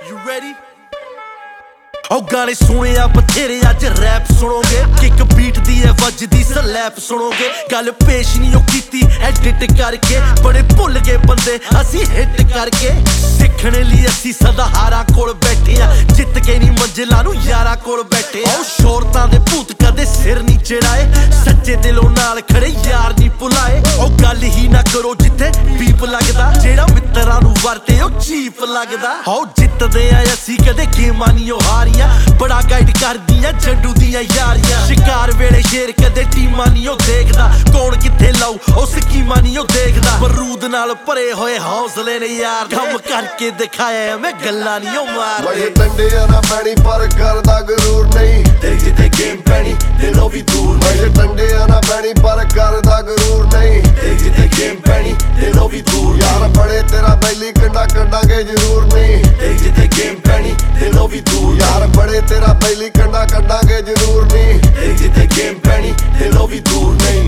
You ready? ਉਹ ਗਾਣੇ ਸੁਣਿਆ ਬਥੇਰੇ ਅੱਜ ਰੈਪ ਸੁਣੋਗੇ ਕਿੱਕ ਬੀਟ ਦੀ ਐ ਵੱਜਦੀ ਸਲੈਪ ਸੁਣੋਗੇ ਗੱਲ ਪੇਸ਼ ਨਹੀਂ ਉਹ ਕੀਤੀ ਐਡਿਟ ਕਰਕੇ ਬੜੇ ਭੁੱਲ ਗਏ ਬੰਦੇ ਅਸੀਂ ਹਿੱਟ ਕਰਕੇ ਸਿੱਖਣ ਲਈ ਅਸੀਂ ਸਦਾ ਹਾਰਾਂ ਕੋਲ ਬੈਠੇ ਆ ਜਿੱਤ ਕੇ ਨਹੀਂ ਮੰਜ਼ਿਲਾਂ ਨੂੰ ਯਾਰਾਂ ਕੋਲ ਬੈਠੇ ਉਹ ਸ਼ੋਰਤਾਂ ਦੇ ਭੂਤ ਕਦੇ ਸਿਰ ਨਹੀਂ ਚੜਾਏ ਸੱਚੇ ਦਿਲੋਂ ਨਾਲ ਖੜੇ ਯਾਰ ਨਹੀਂ ਭੁਲਾਏ ਉਹ ਗੱਲ ਹੀ ਨਾ ਕਰੋ ਜਿੱਥੇ ਬੀਪ ਲੱਗਦਾ ਜਿਹੜਾ ਮਿੱਤਰਾਂ ਨੂੰ ਵਰਤੇ ਉਹ ਚੀਪ ਲੱਗਦਾ ਹੋ ਜਿੱਤਦੇ ਆ ਅਸੀਂ ਕਦੇ ਗੇਮਾਂ ਨਹੀਂ ਉਹ ਹਾਰੀਆਂ ਬੜਾ ਗਾਈਡ ਕਰਦੀਆਂ ਜੰਡੂ ਦੀਆਂ ਯਾਰੀਆਂ ਸ਼ਿਕਾਰ ਵੇਲੇ ਸ਼ੇਰ ਕਦੇ ਟੀਮਾਂ ਨਹੀਂ ਉਹ ਦੇਖਦਾ ਕੌਣ ਕਿੱਥੇ ਲਾਊ ਉਹ ਸਕੀਮਾਂ ਨਹੀਂ ਉਹ ਦੇਖਦਾ ਬਰੂਦ ਨਾਲ ਭਰੇ ਹੋਏ ਹੌਸਲੇ ਨੇ ਯਾਰ ਕੰਮ ਕਰਕੇ ਦਿਖਾਇਆ ਮੈਂ ਗੱਲਾਂ ਨਹੀਂ ਉਹ ਮਾਰਦੇ ਡੰਡਿਆਂ ਨਾ ਪੈਣੀ ਪਰ ਕਰਦਾ ਗਰੂਰ ਨਹੀਂ ਤੇ ਜਿੱਥੇ ਗੇਮ ਪੈਣੀ ਦਿਲੋਂ ਵੀ ਦੂਰ ਨਹੀਂ ਡੰਡਿਆਂ ਨਾ ਪੈਣੀ ਪਰ ਕਰਦਾ ਗਰੂਰ ਨਹੀਂ ਤੇ ਜਿੱਥੇ ਗੇਮ ਪੈਣੀ ਦਿਲੋਂ ਵੀ ਦੂਰ ਯਾਰ ਬੜੇ ਤੇਰਾ ਬੈਲੀ ਕੰਡਾ ਕੱਢਾਂਗੇ ਜ਼ਰੂਰ ਨਹੀਂ ਤੇ ਜਿੱਥੇ ਗੇਮ ਪੈਣੀ ਦਿਲੋਂ ਵੀ ਦੂਰ ਯਾਰ ਬੜੇ ਤੇਰਾ ਬੈਲੀ ਕੰਡਾ ਕੱਢਾਂਗੇ ਜ਼ਰੂਰ ਨਹੀਂ ਤੇ ਜਿੱਥੇ ਗੇਮ ਪੈਣੀ ਦਿਲੋਂ ਵੀ ਦੂਰ ਨਹੀਂ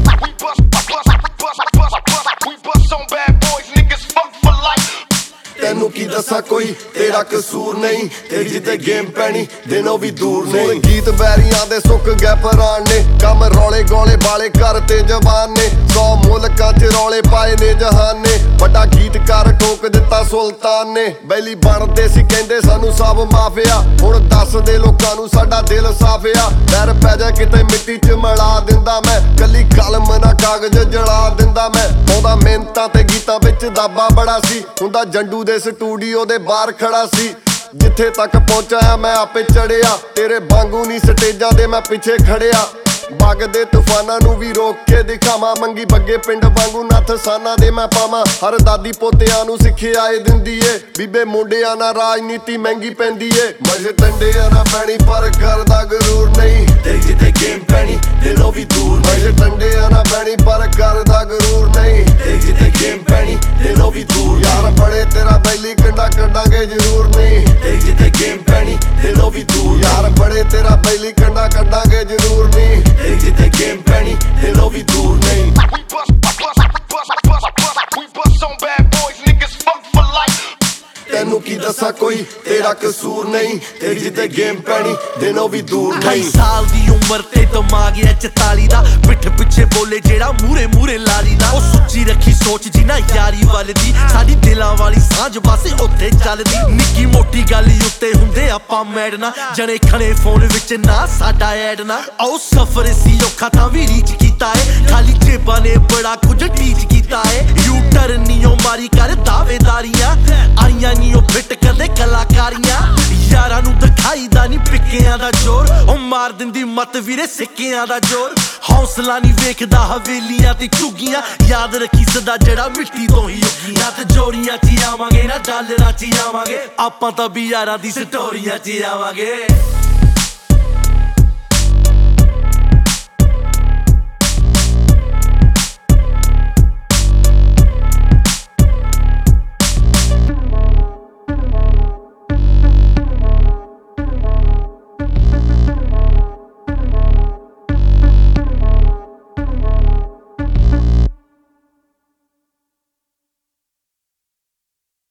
ਤੈਨੂੰ ਕੀ ਦੱਸਾਂ ਕੋਈ ਤੇਰਾ ਕਸੂਰ ਨਹੀਂ ਤੇ ਜਿੱਤੇ ਗੇਮ ਪੈਣੀ ਦਿਨੋਂ ਵੀ ਦੂਰ ਨਹੀਂ ਗੀਤ ਬੈਰੀਆਂ ਦੇ ਸੁੱਕ ਗਏ ਪਰਾਨ ਨੇ ਕੰਮ ਰੌਲੇ ਗੋਲੇ ਵਾਲੇ ਕਰ ਤੇ ਜਵਾਨ ਨੇ 100 ਮੁਲਕਾਂ 'ਚ ਰੌਲੇ ਪਾਏ ਨੇ ਜਹਾਨ ਨੇ ਵੱਡਾ ਗੀਤਕਾਰ ਠੋਕ ਦਿੱਤਾ ਸੁਲਤਾਨ ਨੇ ਬੈਲੀ ਬਣਦੇ ਸੀ ਕਹਿੰਦੇ ਸਾਨੂੰ ਸਭ ਮਾਫੀਆ ਹੁਣ ਦੱਸ ਦੇ ਲੋਕਾਂ ਨੂੰ ਸਾਡਾ ਦਿਲ ਸਾਫਿਆ ਡਰ ਪੈ ਜਾ ਕਿਤੇ ਮਿੱਟੀ 'ਚ ਮਿਲਾ ਦਿੰਦਾ ਮੈਂ ਕੱਲੀ ਕਲਮ ਨਾ ਕਾਗਜ਼ ਜਲਾ ਦਿੰਦਾ ਮੈਂ ਉਹਦਾ ਮਿਹਨਤਾਂ ਤੇ ਗੀਤਾਂ ਵਿੱਚ ਦਾਬਾ ਬੜਾ ਸੀ ਹੁੰਦਾ ਜੰਡੂ ਦੇ ਸਟੂਡੀਓ ਦੇ ਬਾਹਰ ਖੜਾ ਸੀ ਜਿੱਥੇ ਤੱਕ ਪਹੁੰਚਿਆ ਮੈਂ ਆਪੇ ਚੜਿਆ ਤੇਰੇ ਵਾਂਗੂ ਨਹੀਂ ਸਟੇਜਾਂ ਦੇ ਮੈਂ ਪਿੱਛੇ ਖੜਿਆ ਬਾਗ ਦੇ ਤੂਫਾਨਾਂ ਨੂੰ ਵੀ ਰੋਕ ਕੇ ਦਿਖਾਵਾਂ ਮੰਗੀ ਬੱਗੇ ਪਿੰਡ ਵਾਂਗੂ ਨੱਥ ਸਾਨਾ ਦੇ ਮੈਂ ਪਾਵਾਂ ਹਰ ਦਾਦੀ ਪੋਤਿਆਂ ਨੂੰ ਸਿੱਖਿਆ ਏ ਦਿੰਦੀ ਏ ਬੀਬੇ ਮੁੰਡਿਆਂ ਨਾਲ ਰਾਜਨੀਤੀ ਮਹਿੰਗੀ ਪੈਂਦੀ ਏ ਮਜੇ ਡੰਡਿਆਂ ਨਾ ਪੈਣੀ ਪਰ ਕਰਦਾ ਗਰੂਰ ਨਹੀਂ ਤੇ ਜਿੱਥੇ ਗੇਮ ਪੈਣੀ ਦਿਲੋਂ ਵੀ ਦੂਰ ਮਜੇ ਡੰਡਿਆਂ ਨਾ ਪੈਣੀ ਪਰ ਕਰਦਾ ਗਰੂਰ ਨਹੀਂ ਤੇ ਜਿੱਥੇ ਗੇਮ ਪੈਣੀ ਦਿਲੋਂ ਵੀ ਦੂਰ ਯਾਰ ਬੜੇ ਤੇਰਾ ਬੈਲੀ ਕੰਡਾ ਕੱਢਾਂਗੇ ਜ਼ਰੂਰ ਨਹੀਂ ਤੇ ਜਿੱਥੇ ਗੇਮ ਪੈਣੀ ਦਿਲੋਂ ਵੀ ਦੂਰ ਯਾਰ ਬੜੇ ਤੇਰਾ ਬੈਲੀ ਕੰਡਾ ਕੱਢਾਂਗੇ ਜ਼ਰੂਰ ਨਹੀਂ ਤੇ ਜਿੱਥੇ ਗੇਮ ਪੈਣੀ ਦਿਲੋਂ ਵੀ ਦੂਰ ਨਹੀਂ ਤੈਨੂੰ ਕੀ ਦੱਸਾਂ ਕੋਈ ਤੇਰਾ ਕਸੂਰ ਨਹੀਂ ਤੇ ਜਿੱਤੇ ਗੇਮ ਪੈਣੀ ਦਿਨੋਂ ਵੀ ਦੂਰ 28 ਨਹੀਂ ਸਾਲ ਦੀ ਉਮਰ ਤੇ ਦਿਮਾਗ ਐ 44 ਦਾ ਪਿੱਠ ਪਿੱਛੇ ਬੋਲੇ ਜਿਹੜਾ ਮੂਰੇ ਲਾਲੀ ਦਾ ਉਹ ਸੁੱਚੀ ਰੱਖੀ ਸੋਚ ਜਿਨਾ ਯਾਰੀ ਵੱਲ ਦੀ ਸਾਡੀ ਦਿਲਾਂ ਵਾਲੀ ਸਾਂਝ ਬਾਸੇ ਉੱਥੇ ਚੱਲਦੀ ਨਿੱਕੀ ਮੋਟੀ ਗੱਲ ਉੱਤੇ ਹੁੰਦੇ ਆਪਾਂ ਮੈਡਨਾ ਜਣੇ ਖਣੇ ਫੋਨ ਵਿੱਚ ਨਾ ਸਾਡਾ ਐਡ ਨਾ ਆਓ ਸਫਰ ਸੀ ਔਖਾ ਤਾਂ ਵੀ ਰੀਚ ਕੀਤਾ ਏ ਖਾਲੀ ਜੇਬਾਂ ਨੇ ਬੜਾ ਕੁਝ ਟੀਚ ਕੀਤਾ ਏ ਯੂ ਟਰਨ ਨੀ ਉਹ ਮਾਰੀ ਕਰ ਦਾਅਵੇਦਾਰੀਆਂ ਆਈਆਂ ਨੀ ਉਹ ਫਿੱਟ ਕਦੇ ਕਲਾਕਾਰੀਆਂ ਯਾਰਾਂ ਨੂੰ ਦਿਖਾਈਦਾ ਨੀ ਪਿੱਕਿਆਂ ਦਾ ਜ਼ੋਰ ਉਹ ਮਾਰ ਦਿੰਦੀ ਮਤ ਵੀਰੇ ਸਿੱਕਿਆਂ ਦਾ ਜ਼ੋਰ ਹੌਸਲਾ ਨੀ ਵੇਖਦਾ ਹਵੇਲੀਆਂ ਤੇ ਝੁੱਗੀਆਂ ਯਾਦ ਰੱਖੀ ਸਦਾ ਜਿਹੜਾ ਮਿੱਟੀ ਤੋਂ ਹੀ ਉੱਗੀਆਂ ਤੇ ਜੋੜੀਆਂ 'ਚ ਆਵਾਂਗੇ ਨਾ ਡਾਲਰਾਂ 'ਚ ਆਵਾਂਗੇ ਆਪਾਂ ਤਾਂ ਵੀ ਯਾਰਾਂ ਦੀ ਸਟੋਰੀਆਂ 'ਚ ਆਵਾਂਗੇ